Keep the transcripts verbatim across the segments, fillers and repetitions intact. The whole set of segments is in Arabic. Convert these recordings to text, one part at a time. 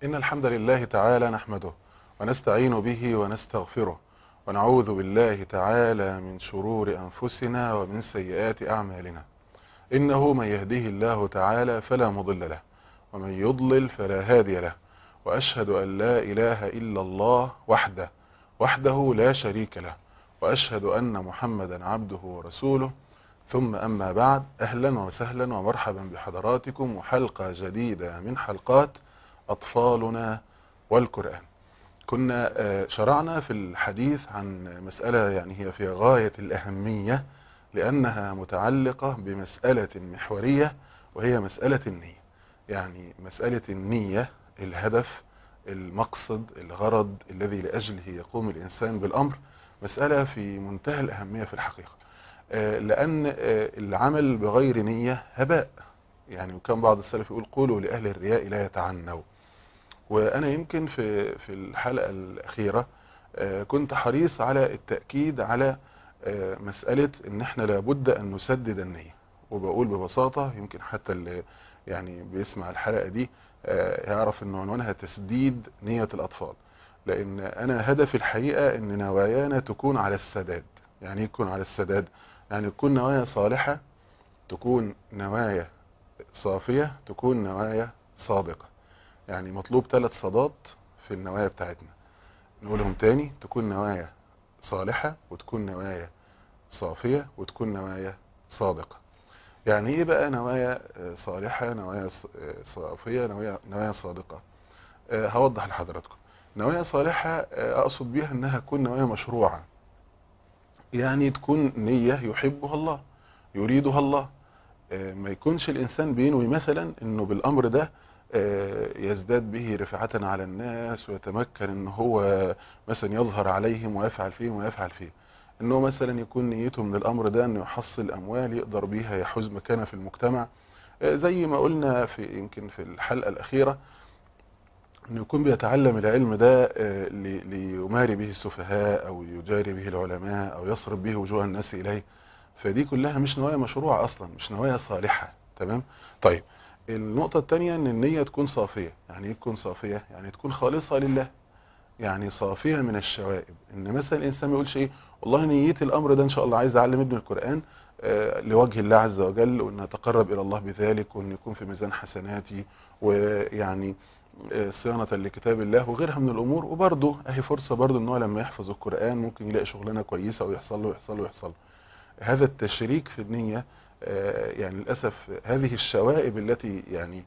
إن الحمد لله تعالى نحمده ونستعين به ونستغفره ونعوذ بالله تعالى من شرور أنفسنا ومن سيئات أعمالنا. إنه من يهده الله تعالى فلا مضل له ومن يضلل فلا هادي له، وأشهد أن لا إله إلا الله وحده وحده لا شريك له، وأشهد أن محمدا عبده ورسوله. ثم أما بعد، أهلا وسهلا ومرحبا بحضراتكم وحلقة جديدة من حلقات أطفالنا والقرآن. كنا شرعنا في الحديث عن مسألة يعني هي في غاية الأهمية، لأنها متعلقة بمسألة محورية، وهي مسألة النية. يعني مسألة النية، الهدف، المقصد، الغرض الذي لأجله يقوم الإنسان بالأمر، مسألة في منتهى الأهمية في الحقيقة، لأن العمل بغير نية هباء. يعني وكان بعض السلف يقول: قولوا لأهل الرياء لا يتعنوا. وأنا يمكن في في الحلقة الأخيرة كنت حريص على التأكيد على مسألة إن احنا لابد أن نسدد النية. وبقول ببساطة، يمكن حتى اللي يعني بيسمع الحلقة دي يعرف إن عنوانها تسديد نية الأطفال، لأن أنا هدفي الحقيقة إن نوايانا تكون على السداد. يعني يكون على السداد، يعني تكون نوايا صالحة، تكون نوايا صافية، تكون نوايا صادقة. يعني مطلوب ثلاث صدات في النوايا بتاعتنا. نقولهم تاني: تكون نوايا صالحة، وتكون نوايا صافية، وتكون نوايا صادقة. يعني ايه بقى نوايا صالحة، نوايا صافية، نوايا نوايا صادقة؟ أه هوضح لحضراتكم. نوايا صالحة اقصد بيها انها تكون نوايا مشروعة، يعني تكون نية يحبها الله، يريدها الله. أه ما يكونش الانسان بينوي مثلا انه بالامر ده يزداد به رفعة على الناس، ويتمكن ان هو مثلا يظهر عليهم ويفعل فيهم ويفعل فيه. انه مثلا يكون نيته من الامر ده انه يحصل اموال يقدر بيها يحوز مكانه في المجتمع، زي ما قلنا في يمكن في الحلقة الاخيرة، انه يكون بيتعلم العلم ده ليماري به السفهاء، او يجاري به العلماء، او يصرف به وجوه الناس اليه. فدي كلها مش نوايا مشروعة اصلا، مش نوايا صالحة. تمام؟ طيب، النقطة التانية ان النية تكون صافية. يعني ايه تكون صافية؟ يعني تكون خالصة لله، يعني صافية من الشوائب. ان مثلا الانسان ما يقولش ايه: والله نيتي الامر ده ان شاء الله عايز اعلم ابن القرآن آه لوجه الله عز وجل، وان اتقرب الى الله بذلك، وان يكون في ميزان حسناتي، ويعني آه صيانة لكتاب الله وغيرها من الامور. وبرضه اهي فرصة برضه ان هو لما يحفظ القرآن ممكن يلاقي شغلانة كويسة، ويحصل له ويحصل له ويحصل له. هذا التشريك في النية يعني للأسف هذه الشوائب التي يعني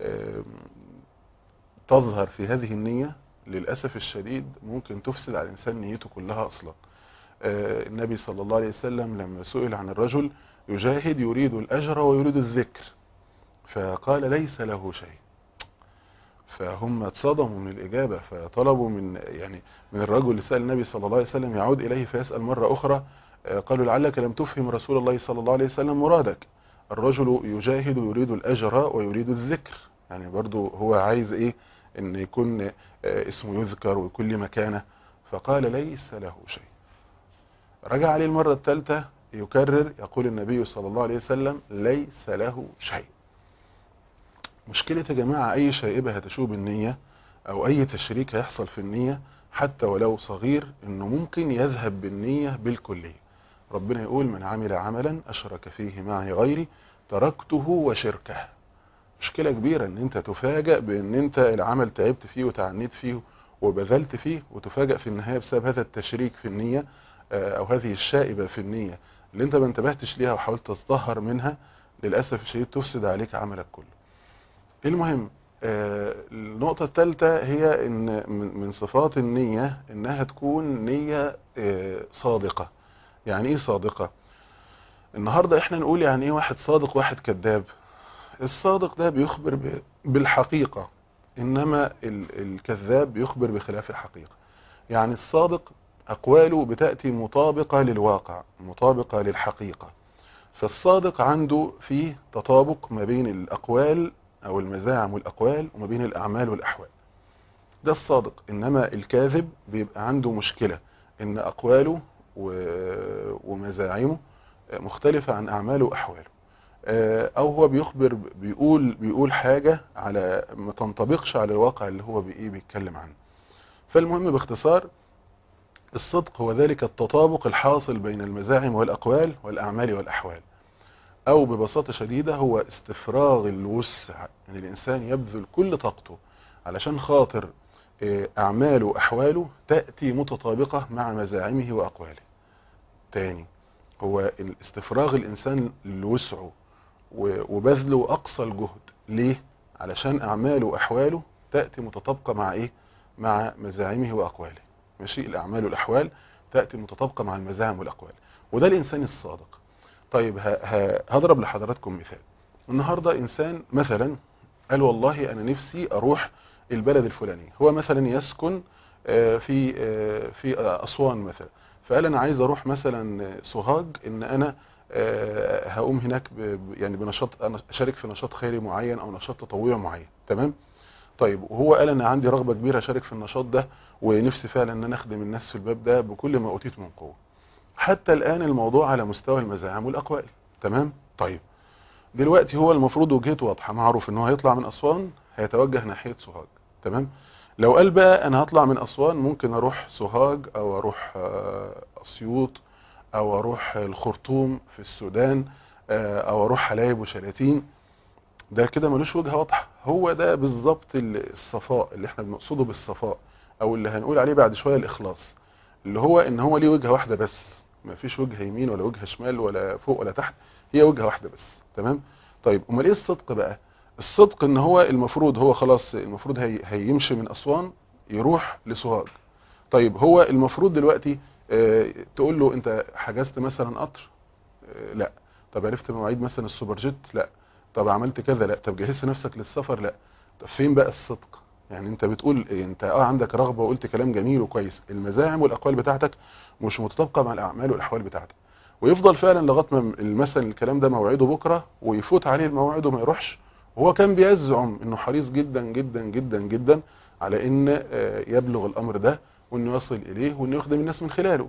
تظهر في هذه النية للأسف الشديد ممكن تفسد على الإنسان نيته كلها أصلا. النبي صلى الله عليه وسلم لما سئل عن الرجل يجاهد يريد الأجر ويريد الذكر، فقال: ليس له شيء. فهم اتصدموا من الإجابة، فطلبوا من يعني من الرجل اللي سأل النبي صلى الله عليه وسلم يعود إليه فيسأل مرة أخرى. قالوا: لعلك لم تفهم رسول الله صلى الله عليه وسلم مرادك. الرجل يجاهد ويريد الأجر ويريد الذكر، يعني برضو هو عايز إيه؟ إن يكون اسمه يذكر ويكون له مكانة. فقال: ليس له شيء. رجع عليه المرة الثالثة يكرر، يقول النبي صلى الله عليه وسلم: ليس له شيء. مشكلة يا جماعة أي شائبة هتشوب النية، أو أي تشريك هيحصل في النية حتى ولو صغير، إنه ممكن يذهب بالنية بالكلية. ربنا يقول: من عمل عملا أشرك فيه معي غيري تركته وشركه. مشكلة كبيرة إن أنت تفاجأ بإن أنت العمل تعبت فيه وتعنيت فيه وبذلت فيه، وتفاجأ في النهاية بسبب هذا التشريك في النية، أو هذه الشائبة في النية اللي أنت ما انتبهتش ليها وحاولت تتطهر منها. للأسف الشديد تفسد عليك عملك كله. المهم، النقطة الثالثة هي ان من صفات النية انها تكون نية صادقة. يعني ايه صادقة؟ النهاردة احنا نقول يعني ايه واحد صادق واحد كذاب. الصادق ده بيخبر بالحقيقة، انما الكذاب بيخبر بخلاف الحقيقة. يعني الصادق اقواله بتأتي مطابقة للواقع، مطابقة للحقيقة. فالصادق عنده فيه تطابق ما بين الاقوال او المزاعم والاقوال وما بين الاعمال والاحوال. ده الصادق. انما الكاذب بيبقى عنده مشكلة ان اقواله ومزاعمه مختلفة عن اعماله واحواله. او هو بيخبر بيقول بيقول حاجة على ما تنطبقش على الواقع اللي هو بايه بيتكلم عنه. فالمهم باختصار، الصدق هو ذلك التطابق الحاصل بين المزاعم والاقوال والاعمال والاحوال، او ببساطة شديدة هو استفراغ الوسع، ان يعني الانسان يبذل كل طاقته علشان خاطر اعماله واحواله تأتي متطابقة مع مزاعمه واقواله. تاني، هو استفراغ الانسان لوسعه وبذله اقصى الجهد. ليه؟ علشان اعماله واحواله تأتي متطابقة مع ايه؟ مع مزاعمه واقواله. ماشي، الاعمال والاحوال تأتي متطابقة مع المزاعم والاقوال، وده الانسان الصادق. طيب هضرب لحضراتكم مثال. النهاردة انسان مثلا قال والله انا نفسي اروح البلد الفلاني، هو مثلا يسكن في في اسوان مثلا، فقال انا عايز اروح مثلا سوهاج، ان انا هقوم هناك يعني بنشاط، انا اشارك في نشاط خيري معين او نشاط تطوعي معين. تمام. طيب وهو قال انا عندي رغبة كبيرة اشارك في النشاط ده، ونفسي فعلا ان انا اخدم الناس في الباب ده بكل ما اوتيت من قوة. حتى الان الموضوع على مستوى المزاعم والاقوال. تمام. طيب دلوقتي هو المفروض وجهته واضحة، معروف ان هو هيطلع من اسوان هيتوجه ناحية سوهاج. تمام. لو قال بقى انا هطلع من اسوان ممكن اروح سوهاج او اروح اسيوط او اروح الخرطوم في السودان او اروح حلايب وشلاتين، ده كده ملوش وجهة واضحة. هو ده بالظبط الصفاء اللي احنا بنقصده بالصفاء، او اللي هنقول عليه بعد شوية الاخلاص، اللي هو ان هو ليه وجهة واحدة بس، ما فيش وجهة يمين ولا وجهة شمال ولا فوق ولا تحت، هي وجهة واحدة بس. تمام. طيب امال ايه الصدق بقى؟ الصدق ان هو المفروض هو خلاص المفروض هي هيمشي من اسوان يروح لسوهاج. طيب هو المفروض دلوقتي اه تقول له انت حجزت مثلا قطر؟ اه لا. طب عرفت مواعيد مثلا السوبر جيت؟ لا. طب عملت كذا؟ لا. طب جهزت نفسك للسفر؟ لا. طب فين بقى الصدق؟ يعني انت بتقول انت اه عندك رغبة وقلت كلام جميل وكويس، المزاعم والاقوال بتاعتك مش متطابقة مع الاعمال والاحوال بتاعتك، ويفضل فعلا لغايه ما مثلا الكلام ده موعده بكره ويفوت عليه الموعد وما يروحش، وهو كان بيزعم انه حريص جدا جدا جدا جدا على ان يبلغ الامر ده وانه يصل اليه وانه يخدم الناس من خلاله.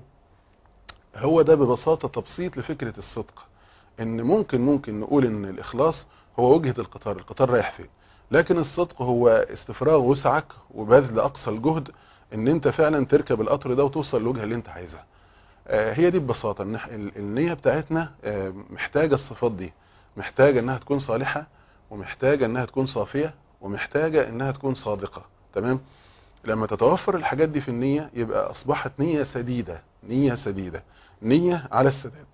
هو ده ببساطة تبسيط لفكرة الصدق، ان ممكن ممكن نقول ان الاخلاص هو وجهة القطار، القطار رايح فين، لكن الصدق هو استفراغ وسعك وبذل اقصى الجهد ان انت فعلا تركب القطر ده وتوصل للوجهة اللي انت عايزها. هي دي ببساطة ان النية بتاعتنا محتاجة الصفات دي، محتاجة انها تكون صالحة، ومحتاجة انها تكون صافية، ومحتاجة انها تكون صادقة. تمام. لما تتوفر الحاجات دي في النية يبقى اصبحت نية سديدة، نية سديدة، نية على السداد.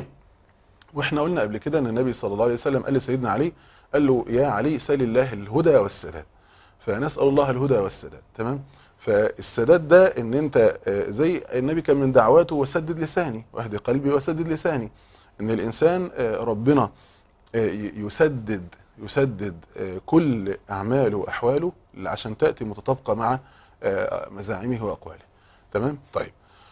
واحنا قلنا قبل كده ان النبي صلى الله عليه وسلم قال لسيدنا علي، قال له يا علي سل الله الهدى والسداد، فنسأل الله الهدى والسداد. تمام. فالسداد ده ان انت زي النبي كان من دعواته وسدد لساني واهدي قلبي وسدد لساني، ان الانسان ربنا يسدد يسدد كل اعماله واحواله عشان تأتي متطابقة مع مزاعمه واقواله. تمام. طيب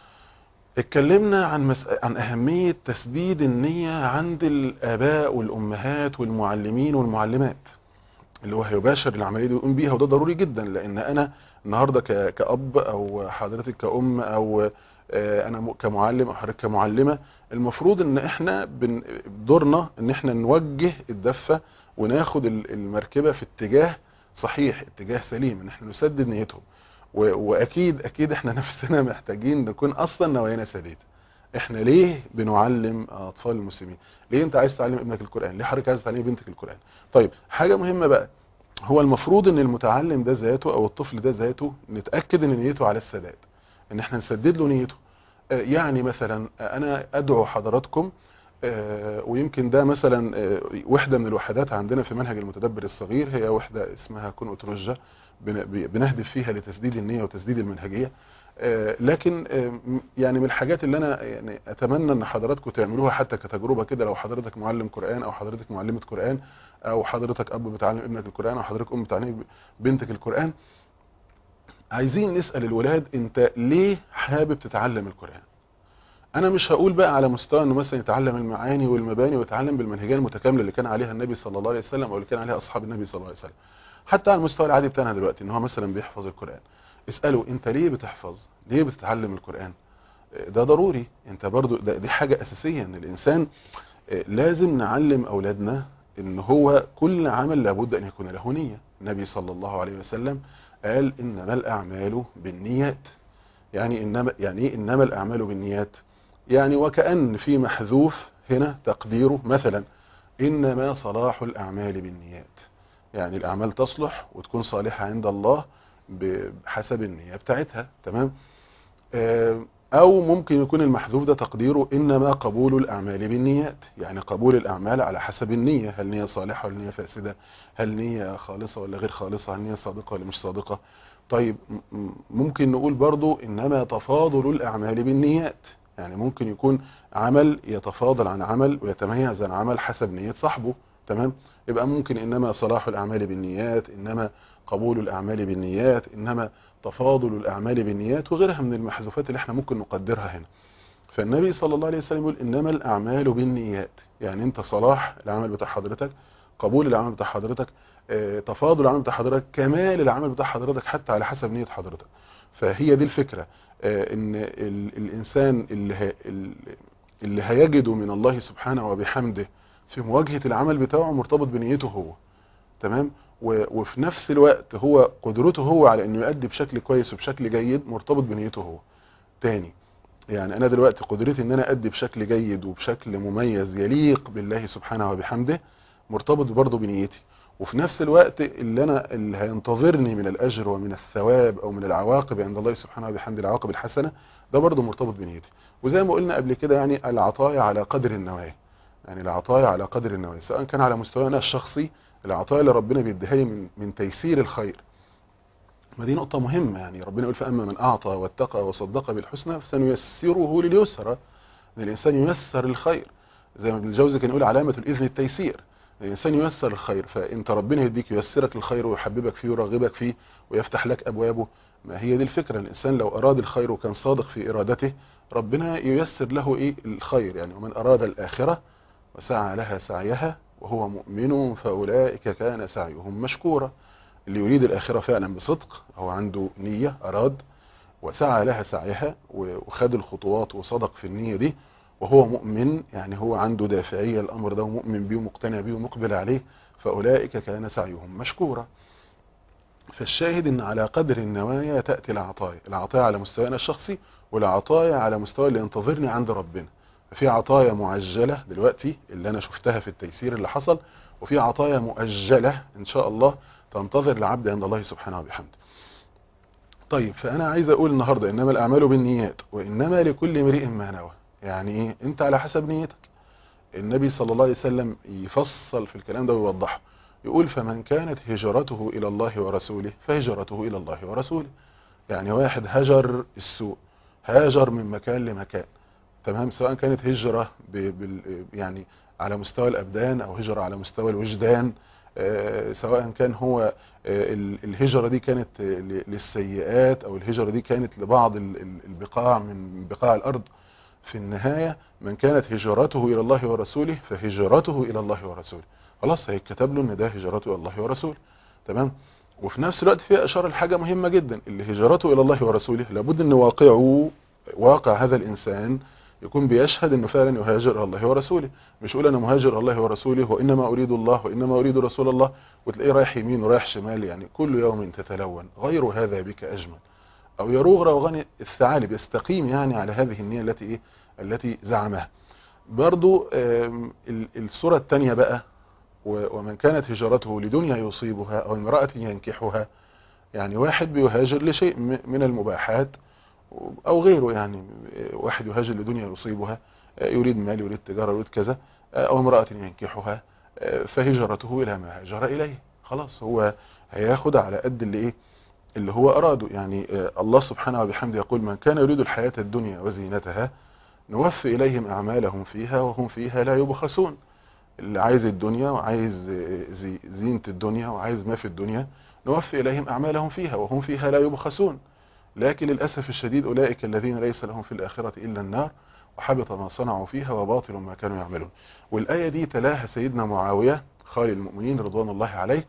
اتكلمنا عن مس... عن اهمية تسديد النية عند الاباء والامهات والمعلمين والمعلمات، اللي هو هيباشر العملية دي ويقوم بيها، وده ضروري جدا، لان انا النهاردة ك... كأب او حضرتك كأم او انا كمعلم او حضرتك كمعلمة، المفروض ان احنا بن... دورنا ان احنا نوجه الدفة وناخد المركبة في اتجاه صحيح، اتجاه سليم، ان احنا نسدد نيتهم. واكيد اكيد احنا نفسنا محتاجين نكون اصلا نوايانا سديدة. احنا ليه بنعلم اطفال المسلمين؟ ليه انت عايز تعلم ابنك القرآن؟ ليه حضرتك عايز تعلم بنتك القرآن؟ طيب حاجة مهمة بقى، هو المفروض ان المتعلم ده ذاته او الطفل ده ذاته نتأكد ان نيته على السداد، ان احنا نسدد له نيته. يعني مثلا انا ادعو حضراتكم، ويمكن ده مثلا وحدة من الوحدات عندنا في منهج المتدبر الصغير، هي وحدة اسمها كن أترجة، بنهدف فيها لتسديد النية وتسديد المنهجية. لكن يعني من الحاجات اللي انا يعني اتمنى ان حضراتكم تعملوها حتى كتجربة كده، لو حضرتك معلم قرآن او حضرتك معلمة قرآن او حضرتك اب بتعلم ابنك القرآن او حضرتك ام بتعلم بنتك القرآن، عايزين نسأل الولاد انت ليه حابب تتعلم القرآن؟ انا مش هقول بقى على مستوى انه مثلا يتعلم المعاني والمباني ويتعلم بالمنهجيه المتكامله اللي كان عليها النبي صلى الله عليه وسلم او اللي كان عليها اصحاب النبي صلى الله عليه وسلم، حتى على المستوى العادي بتاعنا دلوقتي ان هو مثلا بيحفظ القرآن. اساله انت ليه بتحفظ؟ ليه بتتعلم القرآن؟ ده ضروري، انت برضو ده دي حاجة اساسية ان الانسان لازم نعلم أولادنا إن هو كل عمل لابد أن يكون له نية. النبي صلى الله عليه وسلم قال إنما الأعمال بالنيات. يعني إنما يعني إيه إنما الأعمال بالنيات؟ يعني وكأن في محذوف هنا تقديره مثلا إنما صلاح الأعمال بالنيات. يعني الأعمال تصلح وتكون صالحة عند الله بحسب النية بتاعتها. تمام. أو ممكن يكون المحذوف ده تقديره إنما قبول الأعمال بالنيات. يعني قبول الأعمال على حسب النية، هل نية صالحة ولا نية فاسدة، هل نية خالصة ولا غير خالصة، هل نية صادقة ولا مش صادقة. طيب ممكن نقول برضو إنما تفاضل الأعمال بالنيات. يعني ممكن يكون عمل يتفاضل عن عمل ويتميز عن عمل حسب نية صاحبه. تمام. يبقى ممكن إنما صلاح الأعمال بالنيات، إنما قبول الأعمال بالنيات، إنما تفاضل الأعمال بالنيات، وغيرها من المحذوفات اللي احنا ممكن نقدرها هنا. فالنبي صلى الله عليه وسلم يقول إنما الأعمال بالنيات. يعني انت صلاح العمل بتاع حضرتك، قبول العمل بتاع حضرتك، اه تفاضل العمل بتاع حضرتك، كمال العمل بتاع حضرتك حتى على حسب نية حضرتك. فهي دي الفكرة، اه ان ال الإنسان اللي, هي اللي هيجده من الله سبحانه وبحمده في مواجهة العمل بتاعه مرتبط بنيته هو. تمام. وفي نفس الوقت هو قدرته هو على انه يؤدي بشكل كويس وبشكل جيد مرتبط بنيته هو. تاني، يعني انا دلوقتي قدرتي ان انا ادي بشكل جيد وبشكل مميز يليق بالله سبحانه وبحمده مرتبط برضه بنيتي. وفي نفس الوقت اللي انا اللي هينتظرني من الاجر ومن الثواب او من العواقب عند الله سبحانه وبحمده، العواقب الحسنه، ده برضه مرتبط بنيتي. وزي ما قلنا قبل كده يعني العطايا على قدر النوايا. يعني العطايا على قدر النوايا سواء كان على مستوانا الشخصي، العطايا اللي ربنا بيديها لي من من تيسير الخير. ما دي نقطة مهمة. يعني ربنا يقول فأما من أعطى واتقى وصدق بالحسنى فسنيسره لليسرى. ان الانسان ييسر الخير، زي ما ابن الجوزي كان يقول علامة الاذن التيسير. الانسان ييسر الخير، فانت ربنا يديك ييسرك الخير ويحببك فيه ويرغبك فيه ويفتح لك ابوابه. ما هي دي الفكرة، الانسان لو اراد الخير وكان صادق في ارادته ربنا ييسر له ايه الخير. يعني ومن اراد الاخرة وسعى لها سعيها وهو مؤمن فاولئك كان سعيهم مشكورا. اللي يريد الاخرة فعلا بصدق، هو عنده نية، اراد وسعى لها سعيها وخد الخطوات وصدق في النية دي وهو مؤمن، يعني هو عنده دافعية الأمر ده ومؤمن بيه ومقتنع بيه ومقبل عليه، فأولئك كان سعيهم مشكورا. فالشاهد ان على قدر النوايا تأتي العطايا، العطايا على مستوانا الشخصي والعطايا على مستوى اللي ينتظرني عند ربنا. في عطايا معجلة دلوقتي اللي انا شفتها في التيسير اللي حصل، وفي عطايا مؤجلة ان شاء الله تنتظر العبد عند الله سبحانه وبحمده. طيب فانا عايز اقول النهاردة انما الاعمال بالنيات وانما لكل امرئ ما نوى. يعني ايه؟ انت على حسب نيتك. النبي صلى الله عليه وسلم يفصل في الكلام ده ويوضحه، يقول فمن كانت هجرته الى الله ورسوله فهجرته الى الله ورسوله. يعني واحد هجر السوء، هاجر من مكان لمكان، تمام، سواء كانت هجرة بال يعني على مستوى الابدان او هجرة على مستوى الوجدان، سواء كان هو الهجرة دي كانت للسيئات او الهجرة دي كانت لبعض البقاع من بقاع الارض. في النهاية من كانت هجرته الى الله ورسوله فهجرته الى الله ورسوله. خلاص هيتكتب له ان ده هجرته الى الله ورسوله. تمام. وفي نفس الوقت فيها اشاره لحاجه مهمه جدا، اللي هجرته الى الله ورسوله لابد ان واقعه، واقع هذا الانسان يكون بيشهد انه فعلا يهاجر الى الله ورسوله. مش يقول انا مهاجر الى الله ورسوله وانما اريد الله وانما اريد رسول الله، وتلاقيه رايح يمين ورايح شمال، يعني كل يوم تتلون غير هذا بك اجمل، او يروغ روغان الثعالب، يستقيم يعني على هذه النية التي ايه التي زعمها. برضو الصورة الثانية بقى، ومن كانت هجرته لدنيا يصيبها او امرأة ينكحها. يعني واحد بيهاجر لشيء من المباحات او غيره، يعني واحد يهاجر لدنيا يصيبها، يريد مال، يريد تجارة، يريد كذا، او امرأة ينكحها، فهجرته الى ما هاجر اليه. خلاص هو هياخد على قد اللي ايه اللي هو اراده. يعني الله سبحانه وبحمده يقول من كان يريد الحياة الدنيا وزينتها نوفي اليهم اعمالهم فيها وهم فيها لا يبخسون. اللي عايز الدنيا وعايز زينة الدنيا وعايز ما في الدنيا نوفي إليهم أعمالهم فيها وهم فيها لا يبخسون. لكن للأسف الشديد أولئك الذين ليس لهم في الآخرة إلا النار وحبط ما صنعوا فيها وباطل ما كانوا يعملون. والآية دي تلاها سيدنا معاوية خالد المؤمنين رضوان الله عليه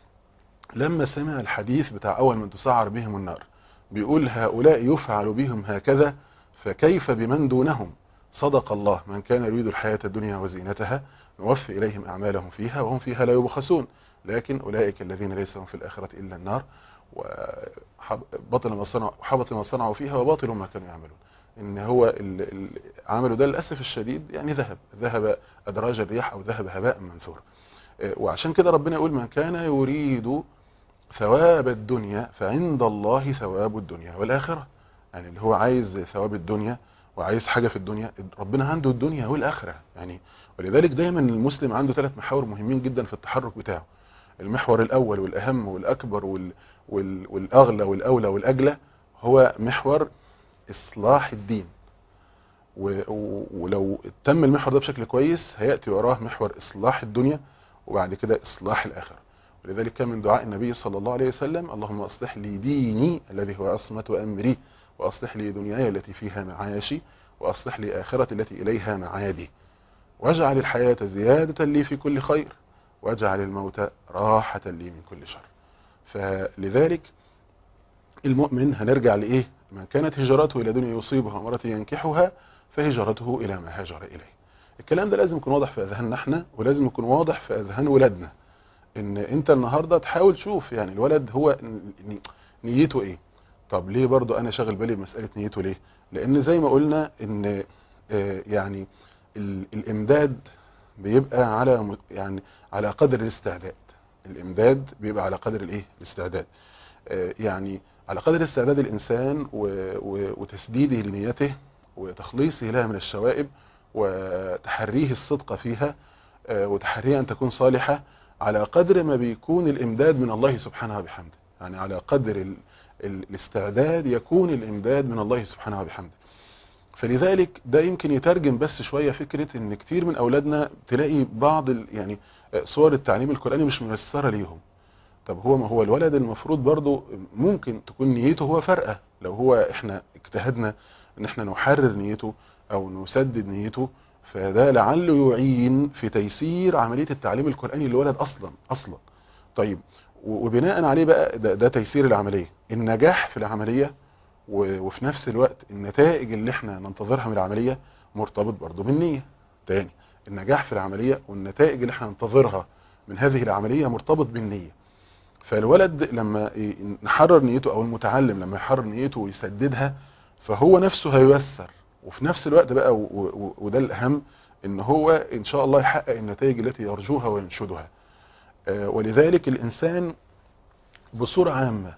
لما سمع الحديث بتاع أول من تسعر بهم النار، بيقول هؤلاء يفعل بهم هكذا فكيف بمن دونهم. صدق الله من كان يريد الحياة الدنيا وزينتها نوفي إليهم أعمالهم فيها وهم فيها لا يبخسون، لكن أولئك الذين ليس لهم في الآخرة إلا النار وبطل ما صنعوا وحبط ما صنعوا فيها وباطل ما كانوا يعملون. إن هو ال- ال- عملوا ده للأسف الشديد يعني ذهب ذهب أدراج الرياح أو ذهب هباء منثورا. وعشان كده ربنا يقول من كان يريد ثواب الدنيا فعند الله ثواب الدنيا والآخرة. يعني اللي هو عايز ثواب الدنيا وعايز حاجة في الدنيا، ربنا عنده الدنيا والآخرة يعني. ولذلك دايما المسلم عنده ثلاث محاور مهمين جدا في التحرك بتاعه. المحور الأول والأهم والأكبر وال... وال... والأغلى والأولى والأجلى هو محور إصلاح الدين. و... و- ولو تم المحور ده بشكل كويس هيأتي وراه محور إصلاح الدنيا وبعد كده إصلاح الآخرة. ولذلك كان من دعاء النبي صلى الله عليه وسلم اللهم أصلح لي ديني الذي هو عصمة أمري وأصلح لي دنياي التي فيها معاشي وأصلح لي آخرتي التي إليها معادي واجعل الحياة زيادة لي في كل خير واجعل الموت راحة لي من كل شر. فلذلك المؤمن هنرجع لإيه؟ من كانت هجرته إلى دنيا يصيبها وامرأة ينكحها فهجرته إلى ما هاجر إليه. الكلام ده لازم يكون واضح في أذهاننا احنا ولازم يكون واضح في أذهان ولادنا. ان انت النهاردة تحاول تشوف يعني الولد هو ن- نيته ايه. طب ليه برضو انا شاغل بالي بمسألة نيته ليه؟ لان زي ما قلنا ان آه، يعني ال- الامداد بيبقى على م- يعني على قدر الاستعداد. الامداد بيبقى على قدر الايه الاستعداد. آه، يعني على قدر استعداد الانسان و- و- وتسديده لنيته وتخليصه لها من الشوائب وتحريه الصدق فيها آه، وتحريها ان تكون صالحة، على قدر ما بيكون الامداد من الله سبحانه وبحمده. يعني على قدر ال... ال... الاستعداد يكون الامداد من الله سبحانه وبحمده. فلذلك ده يمكن يترجم بس شوية فكرة ان كتير من اولادنا تلاقي بعض ال... يعني صور التعليم القرآني مش ميسرة ليهم. طب هو ما هو الولد المفروض برضو ممكن تكون نيته هو فرقة. لو هو احنا اجتهدنا ان احنا نحرر نيته او نسدد نيته فده لعله يعين في تيسير عملية التعليم القرآني للولد اصلا اصلا. طيب و- وبناء عليه بقى ده, ده تيسير العملية النجاح في العملية و- وفي نفس الوقت النتائج اللي احنا ننتظرها من العملية مرتبط برضو بالنية. تاني النجاح في العملية والنتائج اللي احنا ننتظرها من هذه العملية مرتبط بالنية. فالولد لما ي- نحرر نيته او المتعلم لما يحرر نيته ويسددها فهو نفسه هييسر وفي نفس الوقت بقى و- و- وده الاهم ان هو ان شاء الله يحقق النتائج التي يرجوها وينشدها. آه، ولذلك الانسان بصورة عامة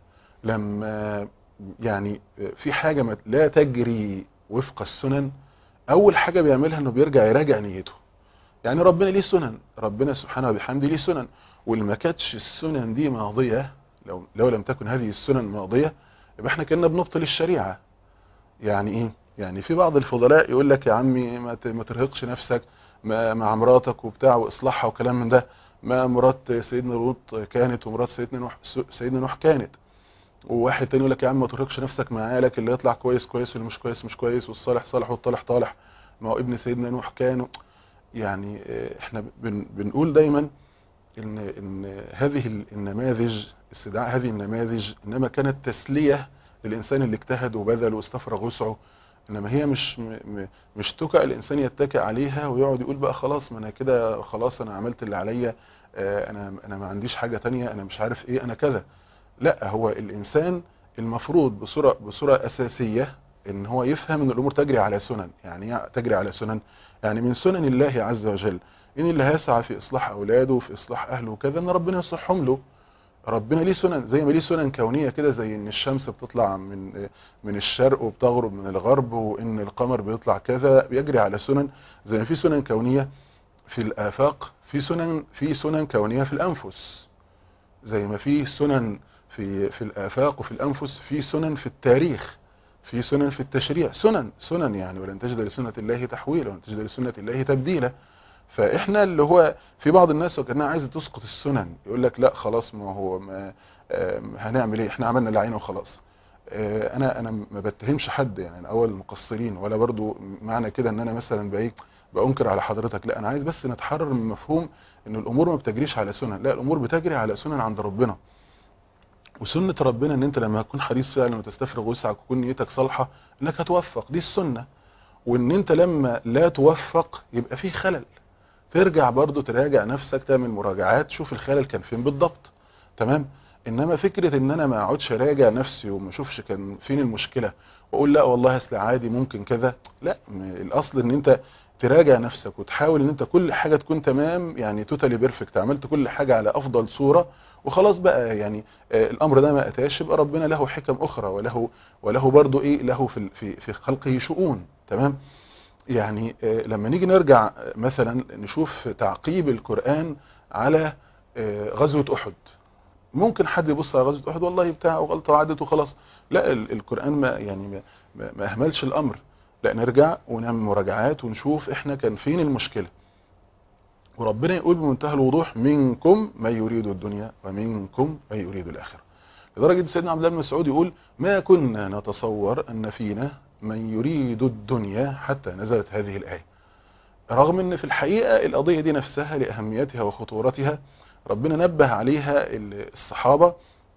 لما يعني في حاجة ما- لا تجري وفق السنن اول حاجة بيعملها انه بيرجع يراجع نيته. يعني ربنا ليه سنن، ربنا سبحانه وبحمده ليه سنن، واللي ما كانتش السنن دي ماضية لو لو لم تكن هذه السنن ماضية يبقى احنا كنا بنبطل الشريعة. يعني ايه؟ يعني في بعض الفضلاء يقول لك يا عمي ما ت- ما ترهقش نفسك ما- مع مراتك وبتاع واصلاحها وكلام من ده. ما مرات سيدنا لوط كانت ومرات سيدنا نوح سيدنا نوح كانت. وواحد تاني يقول لك يا عم ما ترهقش نفسك مع عيالك اللي يطلع كويس كويس واللي مش كويس مش كويس والصالح صالح والطالح طالح. ما هو ابن سيدنا نوح كانوا. يعني آه، احنا بن بنقول دايما ان ان هذه النماذج استدعاء هذه النماذج انما كانت تسلية للانسان اللي اجتهد وبذل واستفرغ وسعه. انما هي مش م- م- مش تكأ الانسان يتكئ عليها ويقعد يقول بقى خلاص ما انا كده خلاص انا عملت اللي عليا آه، انا انا ما عنديش حاجة تانية انا مش عارف ايه انا كذا. لا هو الانسان المفروض بصورة بصورة اساسية ان هو يفهم ان الامور تجري على سنن. يعني ايه تجري على سنن؟ يعني من سنن الله عز وجل ان اللي هيسعى في اصلاح اولاده وفي اصلاح اهله وكذا ان ربنا يصلحهم له. ربنا ليه سنن زي ما ليه سنن كونية كده زي ان الشمس بتطلع من من الشرق وبتغرب من الغرب وان القمر بيطلع كذا بيجري على سنن. زي ما في سنن كونية في الآفاق في سنن في سنن كونية في الأنفس. زي ما في سنن في في الآفاق وفي الأنفس في سنن في التاريخ في سنن في التشريع. سنن سنن يعني ولن تجد لسنة الله تحويلا ولن تجد لسنة الله تبديلا. فاحنا اللي هو في بعض الناس وكانها عايزه تسقط السنن يقول لك لا خلاص ما هو ما آم، هنعمل ايه احنا عملنا اللي علينا وخلاص. آه، انا انا ما بتهمش حد يعني أنا اول المقصرين ولا برضو معنى كده ان انا مثلا بعيد بأنكر على حضرتك. لا انا عايز بس نتحرر من مفهوم ان الامور ما بتجريش على سنن. لا الامور بتجري على سنن عند ربنا. وسنة ربنا ان انت لما تكون حريص فعلا وتستفرغ وسعك وتكون نيتك صالحة انك هتوفق. دي السنة. وان انت لما لا توفق يبقى فيه خلل، ترجع برضو تراجع نفسك، تعمل مراجعات، شوف الخلل كان فين بالضبط. تمام. انما فكرة ان انا ما اقعدش اراجع نفسي وما اشوفش كان فين المشكلة واقول لا والله اصل عادي ممكن كذا، لا، الاصل ان انت تراجع نفسك وتحاول ان انت كل حاجة تكون تمام، يعني توتالي بيرفكت، عملت كل حاجة على افضل صورة وخلاص بقى. يعني آه الامر ده ما اتاش، يبقى ربنا له حكم اخرى، وله وله برضو ايه، له في في في خلقه شؤون. تمام. يعني آه لما نيجي نرجع آه مثلا نشوف تعقيب القرآن على آه غزوة احد، ممكن حد يبص على غزوة احد والله بتاع وغلطة وعدت وخلاص، لا، القرآن ما يعني ما, ما, ما اهملش الامر، لا، نرجع ونعمل مراجعات ونشوف احنا كان فين المشكلة. وربنا يقول بمنتهى الوضوح: منكم من يريد الدنيا ومنكم من يريد الآخرة. لدرجة سيدنا عبد الله بن مسعود يقول: ما كنا نتصور أن فينا من يريد الدنيا حتى نزلت هذه الآية. رغم أن في الحقيقة القضية دي نفسها لأهميتها وخطورتها ربنا نبه عليها الصحابة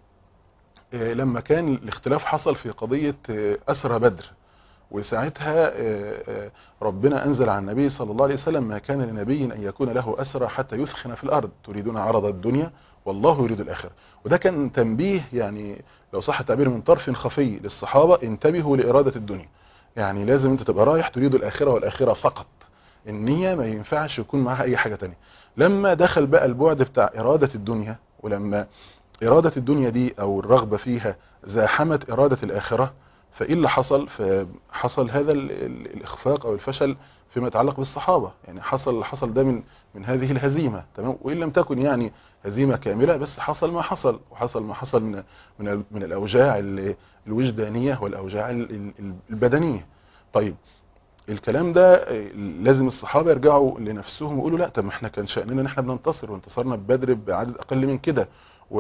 لما كان الاختلاف حصل في قضية أسرى بدر، وساعتها ربنا أنزل على النبي صلى الله عليه وسلم: ما كان لنبي أن يكون له أسرى حتى يثخن في الأرض تريدون عرض الدنيا والله يريد الآخرة. وده كان تنبيه، يعني لو صح التعبير، من طرف خفي للصحابة: انتبهوا لإرادة الدنيا، يعني لازم انت تبقى رايح تريد الآخرة والآخرة فقط، النية ما ينفعش يكون معها أي حاجة تانية. لما دخل بقى البعد بتاع إرادة الدنيا، ولما إرادة الدنيا دي أو الرغبة فيها زاحمت إرادة الآخرة، فإيه اللي حصل؟ فحصل هذا الإخفاق أو الفشل فيما يتعلق بالصحابة. يعني حصل حصل ده من من هذه الهزيمة. تمام. وإن لم تكن يعني هزيمة كاملة، بس حصل ما حصل، وحصل ما حصل من من من الأوجاع الوجدانية والأوجاع البدنية. طيب، الكلام ده لازم الصحابة يرجعوا لنفسهم ويقولوا: لا، طب ما احنا كان شأننا ان احنا بننتصر، وانتصرنا ببدر بعدد اقل من كده،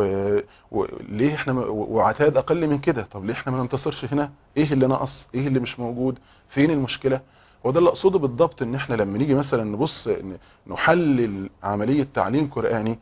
وليه احنا وعتاد اقل من كده، طب ليه احنا ما ننتصرش هنا؟ ايه اللي نقص؟ ايه اللي مش موجود؟ فين المشكلة؟ وده اللي اقصده بالضبط، ان احنا لما نيجي مثلا نبص نحلل عملية تعليم قرآني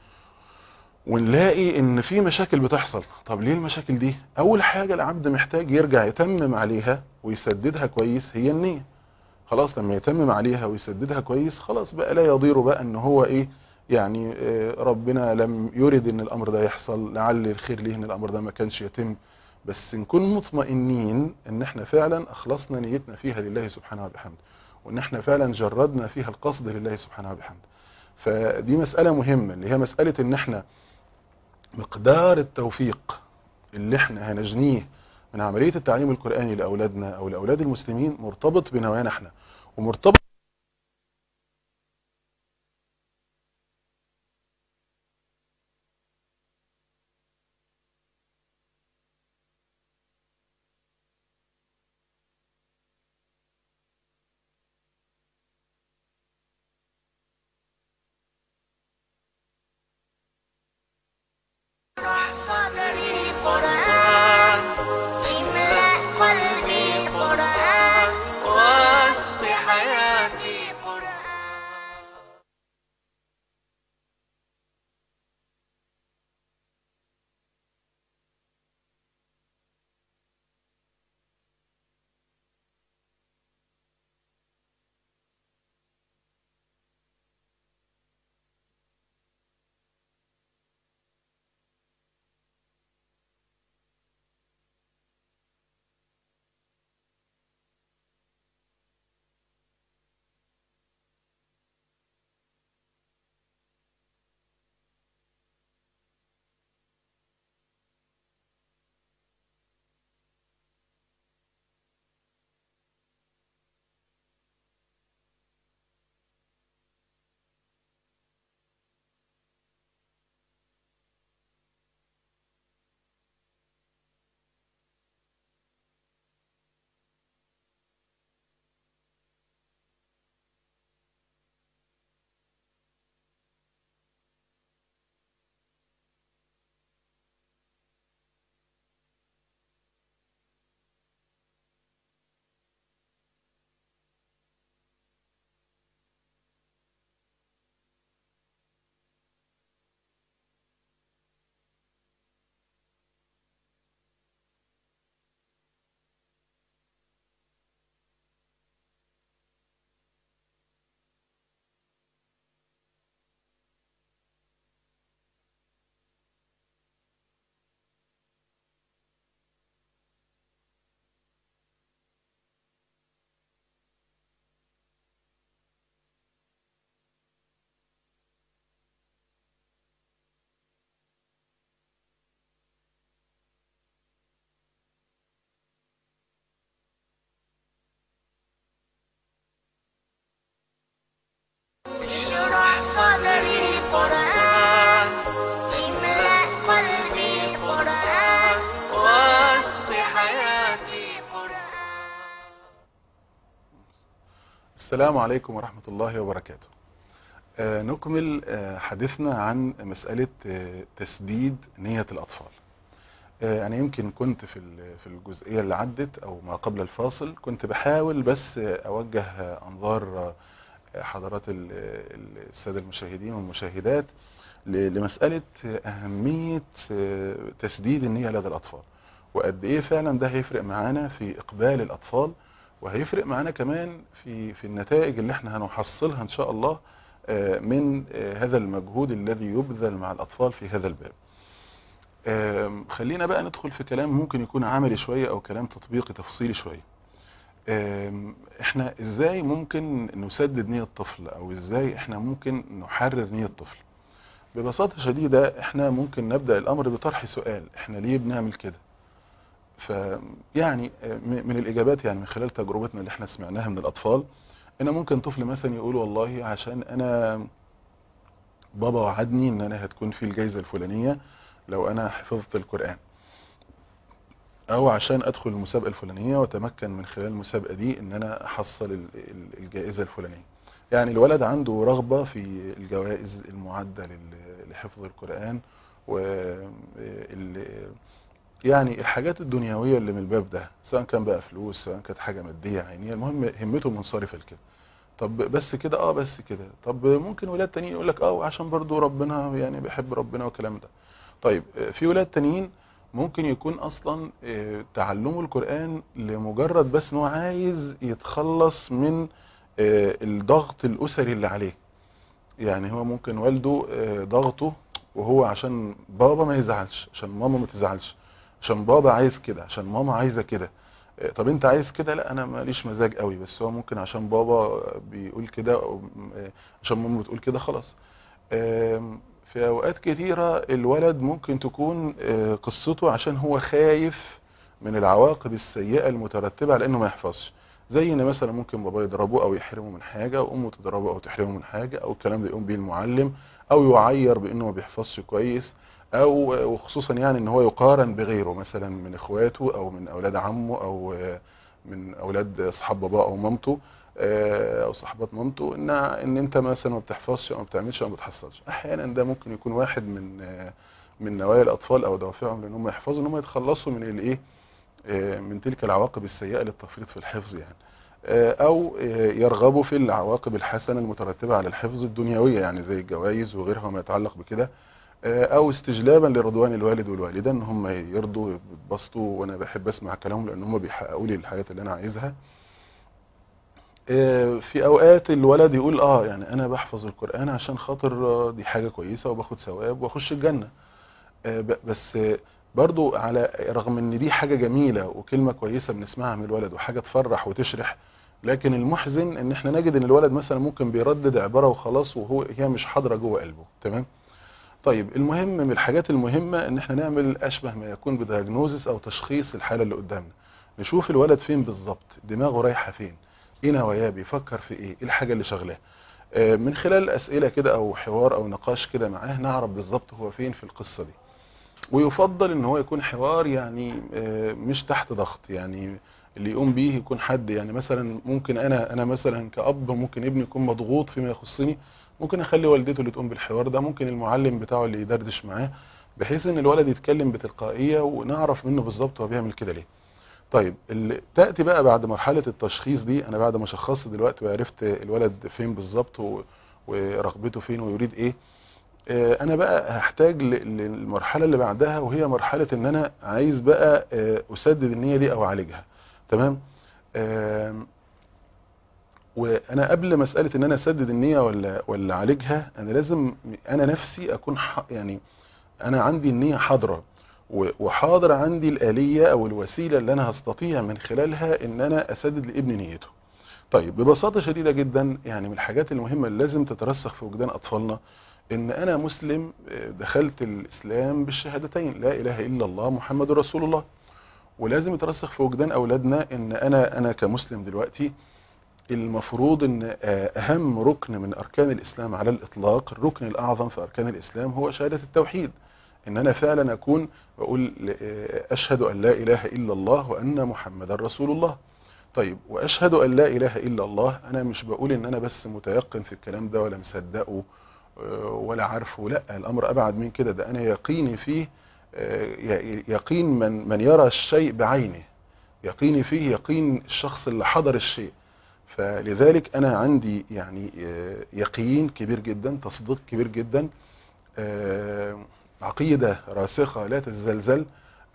ونلاقي ان في مشاكل بتحصل. طب ليه المشاكل دي؟ اول حاجة العبد محتاج يرجع يتمم عليها ويسددها كويس، هي النية. خلاص، لما يتمم عليها ويسددها كويس، خلاص بقى لا يضير بقى ان هو ايه، يعني ربنا لم يرد ان الامر ده يحصل، لعل الخير ليه ان الامر ده ما كانش يتم، بس نكون مطمئنين ان احنا فعلا اخلصنا نيتنا فيها لله سبحانه وبحمده، وان احنا فعلا جردنا فيها القصد لله سبحانه وبحمده. فدي مسألة مهمة، اللي هي مسألة ان احنا مقدار التوفيق اللي احنا هنجنيه من عملية التعليم القرآني لأولادنا أو لأولاد المسلمين مرتبط بنوايانا احنا، ومرتبط صدري قرآن، املأ قلبي قرآن، واسق حياتي السلام عليكم ورحمة الله وبركاته. آه، نكمل آه، حديثنا عن مسألة آه، تسديد نية الأطفال. آه، أنا يمكن كنت في ال- في الجزئية اللي عدت أو ما قبل الفاصل كنت بحاول بس آه، أوجه آه، أنظار آه، حضرات ال- ال- السادة المشاهدين والمشاهدات ل- لمسألة آه، أهمية آه، تسديد النية لدى الأطفال، وقد إيه فعلا ده هيفرق معانا في إقبال الأطفال، وهيفرق معانا كمان في في النتائج اللي احنا هنحصلها إن شاء الله آه، من آه، هذا المجهود الذي يبذل مع الأطفال في هذا الباب. آم، خلينا بقى ندخل في كلام ممكن يكون عملي شوية أو كلام تطبيقي تفصيلي شوية. آم، احنا ازاي ممكن نسدد نية الطفل، او ازاي احنا ممكن نحرر نية الطفل؟ ببساطة شديدة احنا ممكن نبدأ الامر بطرح سؤال: احنا ليه بنعمل كده؟ فيعني م- من الاجابات، يعني من خلال تجربتنا اللي احنا سمعناها من الاطفال، ان ممكن طفل مثلا يقول: والله عشان انا بابا وعدني ان انا هتكون في الجائزة الفلانية لو انا حفظت القرآن، او عشان ادخل المسابقة الفلانية واتمكن من خلال المسابقة دي ان انا احصل ال- ال- الجائزة الفلانية. يعني الولد عنده رغبة في الجوائز المعدة لل- لحفظ القرآن، و ال- يعني الحاجات الدنيوية اللي من الباب ده، سواء كان بقى فلوس، سواء كانت حاجة مادية عينية، المهم همته منصرفة لكده. طب بس كده؟ اه بس كده. طب ممكن ولاد تانيين يقول لك: اه عشان برضو ربنا، يعني بيحب ربنا والكلام ده. طيب في ولاد تانيين ممكن يكون اصلا آه، تعلمه القرآن لمجرد بس ان هو عايز يتخلص من آه، الضغط الاسري اللي عليه. يعني هو ممكن والده آه، ضغطه، وهو عشان بابا ما يزعلش، عشان ماما ما تزعلش، عشان بابا عايز كده، عشان ماما عايزة كده. آه، طب انت عايز كده؟ لا انا ماليش مزاج قوي، بس هو ممكن عشان بابا بيقول كده، او آه، عشان ماما بتقول كده، خلاص. آم، في اوقات كتيرة الولد ممكن تكون آه، قصته عشان هو خايف من العواقب السيئة المترتبة على انه ما يحفظش. زي ان مثلا ممكن بابا يضربه او يحرمه من حاجة، او امه تضربه او تحرمه من حاجة، او الكلام ده يقوم بيه المعلم، او يعير بانه ما بيحفظش كويس، او وخصوصا يعني ان هو يقارن بغيره مثلا من اخواته او من اولاد عمه او آه، من اولاد اصحاب بابا او مامته، آه، او صاحبات مامته، ان ان انت مثلا ما بتحفظش او ما بتعملش او ما بتحصلش. احيانا ده ممكن يكون واحد من آه، من نوايا الاطفال او دوافعهم لان هم يحفظوا، ان هم يتخلصوا من الايه، آه، من تلك العواقب السيئة للتفريط في الحفظ يعني. آه، او آه، يرغبوا في العواقب الحسنة المترتبة على الحفظ الدنيوية، يعني زي الجوائز وغيرها وما يتعلق بكده. آه، او استجلابا لرضوان الوالد والوالدة، ان هم يرضوا يتبسطوا وانا بحب اسمع كلامهم لان هم بيحققوا لي الحاجات اللي انا عايزها. آه، في اوقات الولد يقول: اه يعني انا بحفظ القرآن عشان خاطر آه، دي حاجة كويسة وباخد ثواب واخش الجنة. آه، ب- بس آه، برضو على رغم ان دي حاجة جميلة وكلمة كويسة بنسمعها من الولد وحاجة تفرح وتشرح، لكن المحزن ان احنا نجد ان الولد مثلا ممكن بيردد عبارة وخلاص، وهو هي مش حاضرة جوه قلبه. تمام. طيب المهم من الحاجات المهمة ان احنا نعمل اشبه ما يكون بدياجنوزس او تشخيص الحالة اللي قدامنا، نشوف الولد فين بالظبط، دماغه رايحة فين، ايه نواياه، بيفكر في ايه، ايه الحاجة اللي شغلاه. آه، من خلال اسئلة كده او حوار او نقاش كده معاه نعرف بالظبط هو فين في القصة دي. ويفضل ان هو يكون حوار يعني آه، مش تحت ضغط، يعني اللي يقوم بيه يكون حد، يعني مثلا ممكن انا انا مثلا كأب ممكن ابني يكون مضغوط فيما يخصني، ممكن اخلي والدته اللي تقوم بالحوار ده، ممكن المعلم بتاعه اللي يدردش معاه، بحيث ان الولد يتكلم بتلقائية ونعرف منه بالظبط هو بيعمل كده ليه. طيب اللي تأتي بقى بعد مرحلة التشخيص دي، انا بعد ما شخصت دلوقتي وعرفت الولد فين بالظبط و- ورغبته فين ويريد ايه، آه، انا بقى هحتاج ل- للمرحلة اللي بعدها، وهي مرحلة ان انا عايز بقى آه، اسدد النية دي او اعالجها. تمام. آم، وانا قبل مسألة ان انا اسدد النية ولا ولا اعالجها، انا لازم انا نفسي اكون ح- يعني انا عندي النية حاضرة، و- وحاضر عندي الآلية او الوسيلة اللي انا هستطيع من خلالها ان انا اسدد لابني نيته. طيب ببساطة شديدة جدا، يعني من الحاجات المهمة اللي لازم تترسخ في وجدان أطفالنا، إن أنا مسلم آه، دخلت الإسلام بالشهادتين: لا إله إلا الله محمد رسول الله. ولازم يترسخ في وجدان أولادنا إن أنا أنا كمسلم دلوقتي المفروض إن آه، أهم ركن من أركان الإسلام على الإطلاق، الركن الأعظم في أركان الإسلام، هو شهادة التوحيد. إن أنا فعلا أكون بقول آه، أشهد أن لا إله إلا الله وأن محمد رسول الله. طيب واشهد ان لا اله الا الله، انا مش بقول ان انا بس متيقن في الكلام ده ولا مصدقه ولا عارفه، لا الامر ابعد من كده، ده انا يقيني فيه يقين من من يرى الشيء بعينه، يقيني فيه يقين الشخص اللي حضر الشيء. فلذلك انا عندي يعني يقين كبير جدا، تصديق كبير جدا، عقيدة راسخة لا تتزلزل،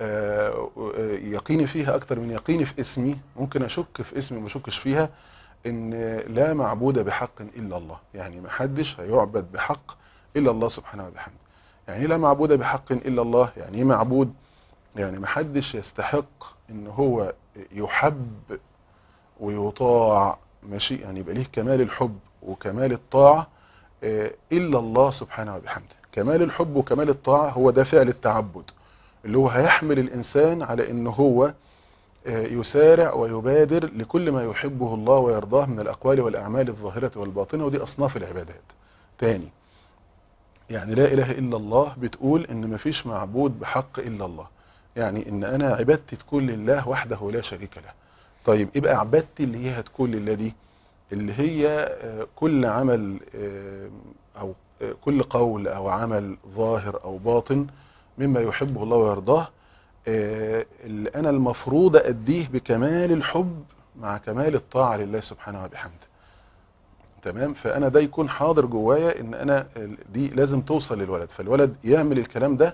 يقيني فيها اكتر من يقيني في اسمي. ممكن اشك في اسمي وما اشكش فيها ان لا معبود بحق الا الله، يعني ما حدش هيعبد بحق الا الله سبحانه وبحمده. يعني لا معبود بحق الا الله، يعني ايه معبود؟ يعني ما حدش يستحق ان هو يحب ويطاع، ماشي، يعني يبقى ليه كمال الحب وكمال الطاعة الا الله سبحانه وبحمده. كمال الحب وكمال الطاعة هو ده فعل التعبد اللي هو هيحمل الانسان على ان هو يسارع ويبادر لكل ما يحبه الله ويرضاه من الأقوال والأعمال الظاهرة والباطنة، ودي أصناف العبادات. تاني، يعني لا إله إلا الله بتقول إن مفيش معبود بحق إلا الله، يعني إن أنا عبادتي تكون لله وحده لا شريك له. طيب إبقى عبادتي اللي هي هتكون لله دي اللي هي كل عمل أو كل قول أو عمل ظاهر أو باطن مما يحبه الله ويرضاه، اللي أنا المفروض أديه بكمال الحب مع كمال الطاعة لله سبحانه وبحمده. تمام؟ فأنا ده يكون حاضر جوايا إن أنا دي لازم توصل للولد، فالولد يعمل الكلام ده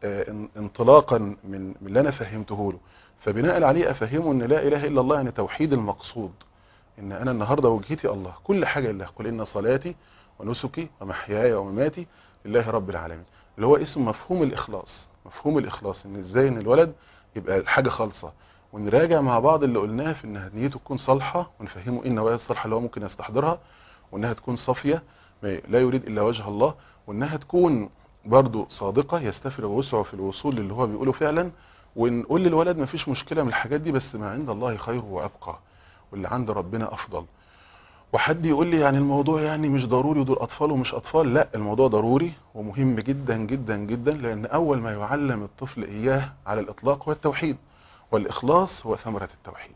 انطلاقا من اللي أنا فهمته له، فبناء عليه أفهمه إن لا إله إلا الله يعني توحيد المقصود، إن أنا النهاردة وجهتي الله، كل حاجة لله، قل إن صلاتي ونسكي ومحياي ومماتي لله رب العالمين، اللي هو اسم مفهوم الإخلاص. مفهوم الإخلاص إن إزاي إن الولد يبقى الحاجة خالصة، ونراجع مع بعض اللي قلناه في إن نيته تكون صالحة، ونفهمه إيه النوايا الصالحة اللي هو ممكن يستحضرها، وإنها تكون صافية لا يريد إلا وجه الله، وإنها تكون برضو صادقة يستفرغ وسعه في الوصول للي هو بيقوله فعلا. ونقول للولد مفيش مشكلة من الحاجات دي، بس ما عند الله خير وأبقى، واللي عند ربنا أفضل. وحد يقول لي يعني الموضوع يعني مش ضروري ودول أطفال ومش أطفال، لا الموضوع ضروري ومهم جدا جدا جدا، لأن أول ما يعلم الطفل إياه على الإطلاق هو التوحيد، والإخلاص هو ثمرة التوحيد.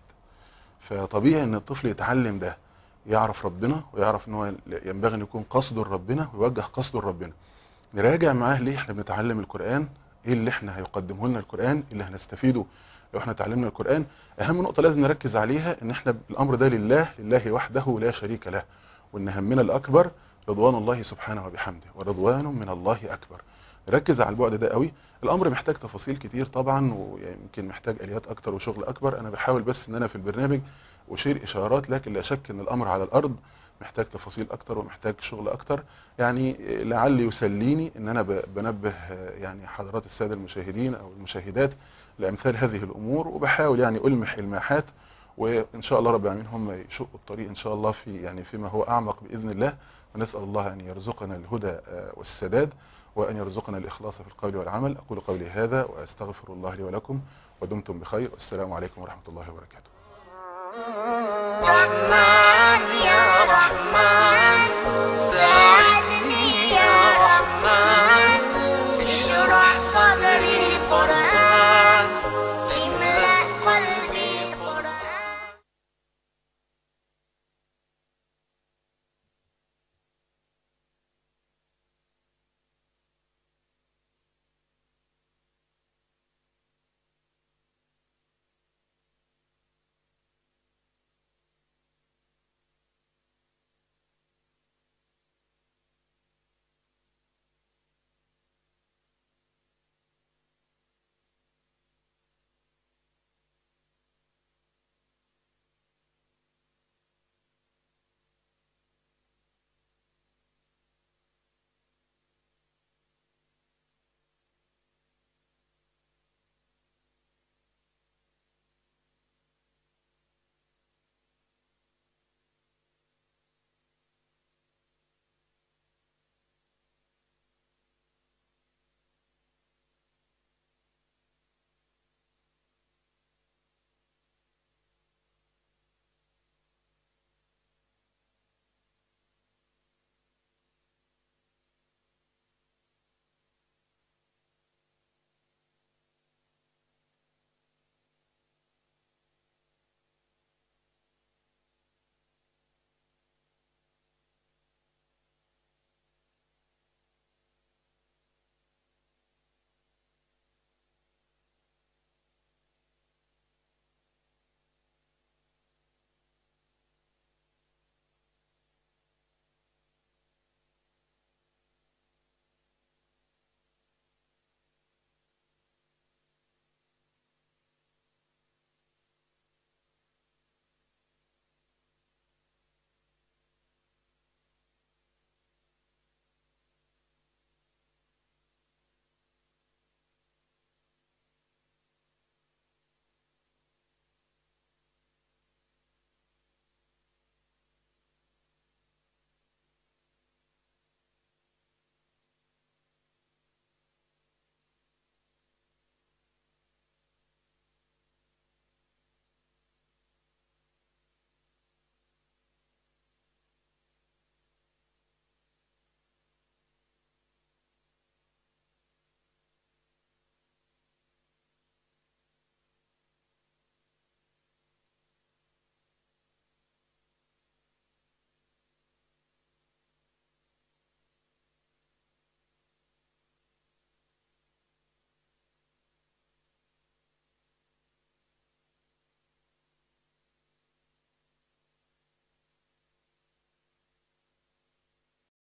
فطبيعي أن الطفل يتعلم ده، يعرف ربنا ويعرف أنه ينبغي أن يكون قصده لربنا ويوجه قصده لربنا. نراجع معاه ليه احنا بنتعلم القرآن، ايه اللي احنا هيقدمه لنا القرآن، ايه اللي هنستفيده لو احنا تعلمنا القرآن. اهم نقطة لازم نركز عليها ان احنا الامر ده لله، لله وحده لا شريك له، وان همنا الاكبر رضوان الله سبحانه وبحمده، ورضوان من الله اكبر. نركز على البعد ده قوي. الامر محتاج تفاصيل كتير طبعا، ويمكن محتاج اليات اكتر وشغل اكبر. انا بحاول بس ان انا في البرنامج اشير اشارات، لكن لا شك ان الامر على الارض محتاج تفاصيل اكتر ومحتاج شغل اكتر. يعني لعل يسليني ان انا بنبه يعني حضرات السادة المشاهدين او المشاهدات لامثال هذه الامور، وبحاول يعني المح الماحات، وان شاء الله رب العالمين هم يشقوا الطريق ان شاء الله في يعني فيما هو اعمق باذن الله. ونسال الله ان يرزقنا الهدى والسداد، وان يرزقنا الاخلاص في القول والعمل. اقول قولي هذا واستغفر الله لي ولكم، ودمتم بخير، والسلام عليكم ورحمة الله وبركاته. رحمن يا رحمن